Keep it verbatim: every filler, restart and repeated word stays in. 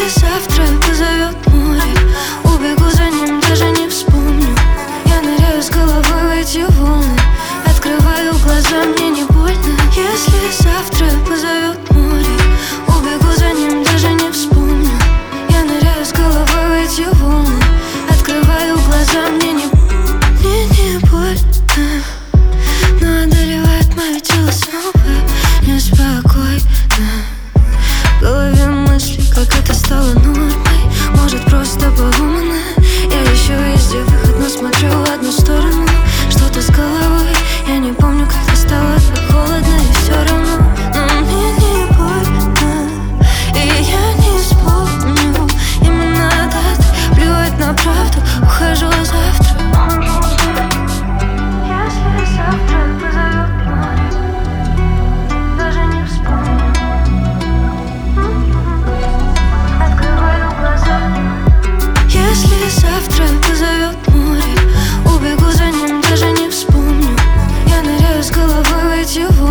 завтра позовет море, убегу за ним, даже не вспомню. Я ныряю с головой в эти волны, открываю глаза, мне не больно. Если завтра позовет море, убегу за ним, даже не вспомню. Я ныряю с головой в эти волны, открываю глаза, мне не, мне не больно. Но одолевает мое тело снова неспокойно. В голове мысли, как это стало нормой. Может, просто поломано. Я ищу везде выход, но смотрю в одну сторону. Что-то с головой, я не помню, как стало так холодно. И все равно, но мне не больно. И я не вспомню именно даты. Плевать на правду, ухожу завтра. Если завтра позовет море, даже не вспомню. Открываю глаза. Если завтра позовет море, убегу за ним, даже не вспомню. Я ныряю с головой в эти волны,